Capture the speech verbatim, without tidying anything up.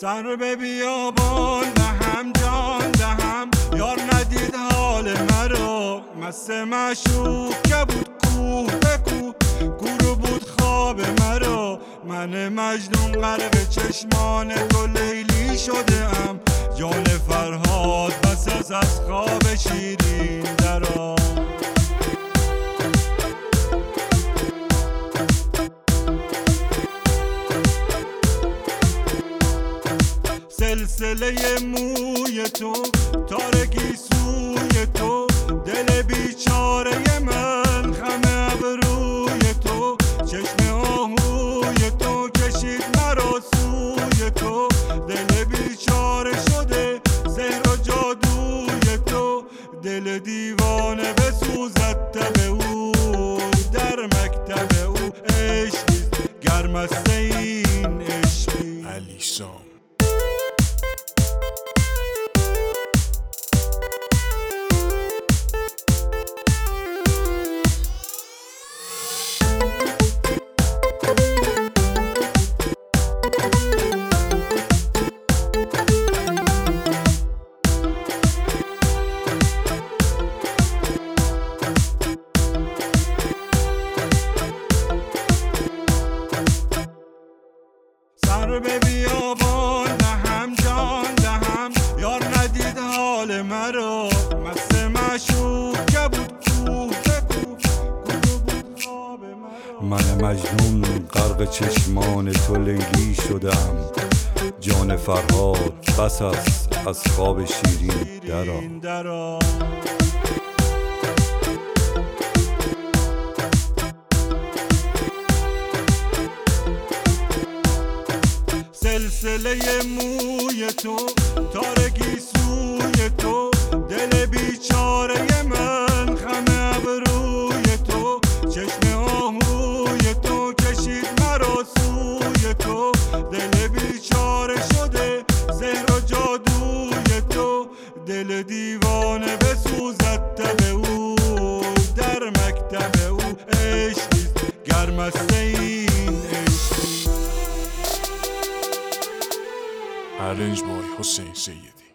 سر به بیابان دهم جان دهم، یار ندید حال مرا. مست معشوق که بود کوه به کوه، گورو بود خواب مرا. من مجنون غرق چشمان تو لیلی شده ام، جان فرهاد بس از از خواب شیرین درآ. سلسله موی تو، تارگی سوی تو، دل بیچاره من خم ابروی تو. چشم آهوی تو کشید مرا سوی تو، دل بیچاره شده سحر و جادوی تو. دل دیوانه بسوزد تب او، در مکتب او عشقی گرم است این عشقی. علی سام. سر به بیابان دهم جان دهم، یار ندید حال مرا. مست معشوق که بود کوه به کوه، گورو بود خواب مرا. من مجنون غرق چشمان تو لیلی شدم، جان فرهاد بس است از خواب شیرین درآ. سلسله موی تو، تارگی سوی تو، دل بیچاره من خم ابروی تو. چشم آهوی تو کشید مرا سوی تو، دل بیچاره شده سحر و جادوی تو. دل دیوانه بسوزد تب او، در مکتب او عشقی گرم است این عشقی. Arranged by Hussein Sayyidi.